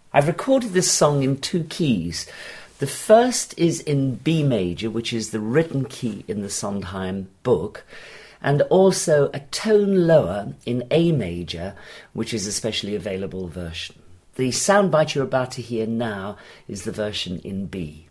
I've recorded this song in two keys. The first is in B major, which is the written key in the Sondheim book, and also a tone lower in A major, which is a specially available version. The soundbite you're about to hear now is the version in B.